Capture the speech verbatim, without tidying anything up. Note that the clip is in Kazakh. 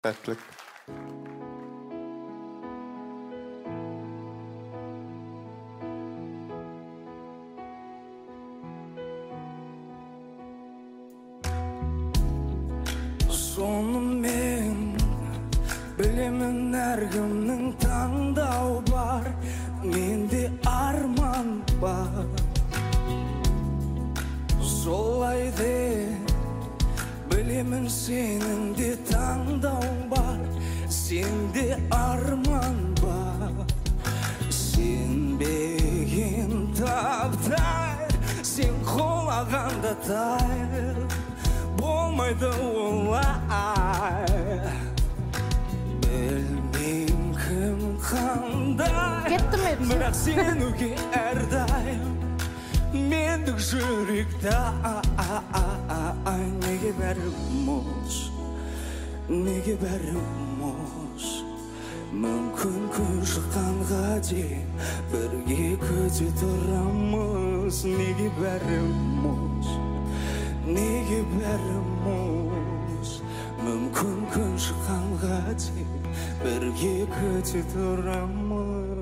Сәттілік. Сонымен білемін әркімнің таңдау бар, менде арман бар. Солай де білемін сенің де таңдау бар, сенде арман бар. Сенбеген таптай, сен қолағанда тай, болмайды олай. Білмейм кім қандай, бірақ сенуге әрдайым мендік жүректі. Неге бәрі мұз, неге бәрі мұз. Мүмкін күн шыққанға дейін бірге күте тұрамыз. Неге бәрі мұз, неге бәрі мұз. Мүмкін күн шыққанға дейін бірге күте тұрамыз.